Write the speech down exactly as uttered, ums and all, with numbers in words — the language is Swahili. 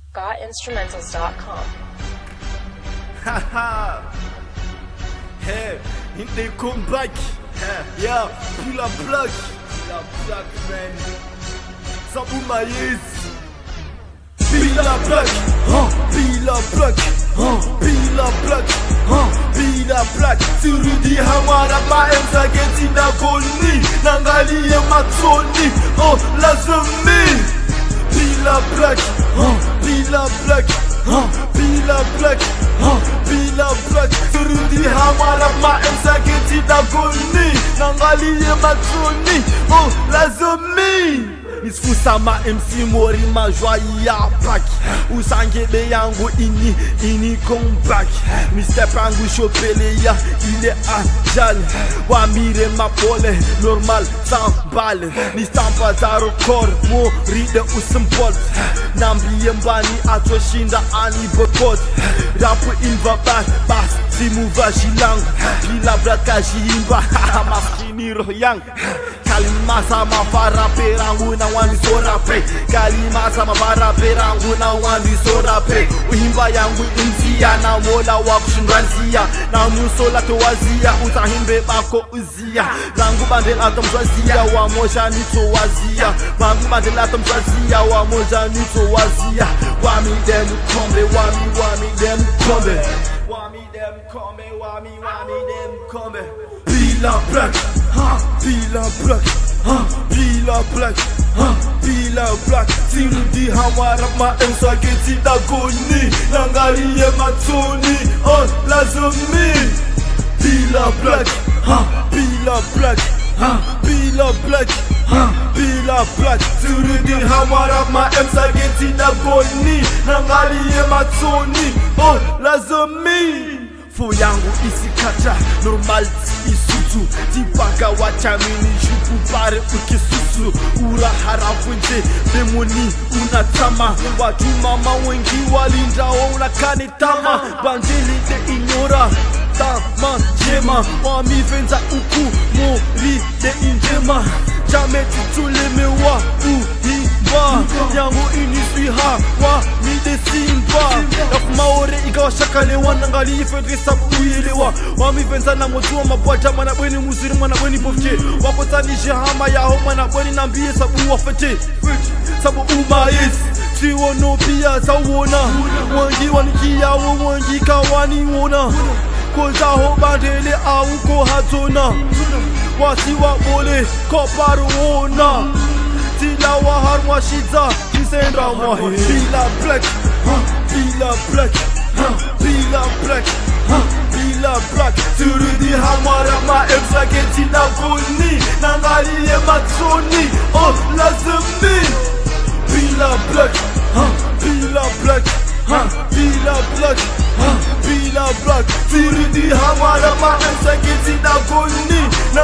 got instrumentals dot com. Haha. Hey, in the comeback. Yeah, Pila Black. Pila Black, man. Sabu Maïs. Pila Black. Huh? Pila Black. Huh? Pila Black. Huh? Pila Black. Surudi hamara ma emsa geti na koni. Nangali ya matoni. Oh, lazumi. Pila Black. Huh? Pila Black. Huh? Pila Black. Huh? Pila Black. Surudi hamara ma emsa geti na koni. Nangali ya matoni. Oh, lazumi. Nisfusa ma M C mori ma joie ya pack. Usangebe yangu ini ini comeback. Mister Pangu chopele ya il est à jal. Wa mire ma pole normal sans balle. Ni stampa za record mori de usimbol. Nambi mbani atoshinda ani bokot. Rapu inva back bass simu vajilang. Pila braka jimba maskini royang. Kalima sama fara perangu na wani sora pe. Kalima sama fara perangu na wani sora pe. Uhimba yangu inzia na mola wa kushindwanzia. Na musola toazia utahimbe bako uzia. Rangu bandel atom zwazia wa moja nito wazia. Rangu bandel atom zwazia wa moja nito wazia. Wami dem kombe, wami wami dem kombe. Wami dem kombe, wami wami dem kombe. Pila Black, huh? Pila Black, huh? Pila Black, huh? Pila Black. Sirudi hamara ma emsa geti da goni. Nangali ye matoni, oh lazumi. Pila Black, huh? Pila Black, huh? Pila Black, huh? Pila Black. Sirudi hamara ma emsa geti da goni. Nangali ye matoni, oh lazumi. Fo yangu isikata normal isutu. Tipaka wachamini jupu pare ukisusu. Ura harafunje demoni unatama. Watu mama wengi walinda wa unakane tama. Banjeli de ignora tama jema. Wami venza uku mori de injema. Jamais tutuleme wa uhimba. Yangu iniswi ha wa mi de simba. Maore ikawa shakale wanangali ifedre sabu uilewa. Wami venza na motua mabwaja mana bweni muziri mana bweni pofke. Wapotani jehama ya homa na bweni nambiye sabu wafete. Sabu umaes Chiwo no pia sawona. Wangi wanikia wo wangi kawani wona. Koza ho bandele au ko hatona. Wasi wa bole koparu wona. Tila wa harwa shiza kisendra wahe. Pila Black, huh? Pila Black, huh? Pila Black, huh? Pila Black. Surudi hamara ma emsa geti na goni. Nangali ye matoni, oh lazumi. Pila Black, huh? Pila Black, huh? Pila Black, huh? Pila Black. Surudi hamara ma emsa geti na goni.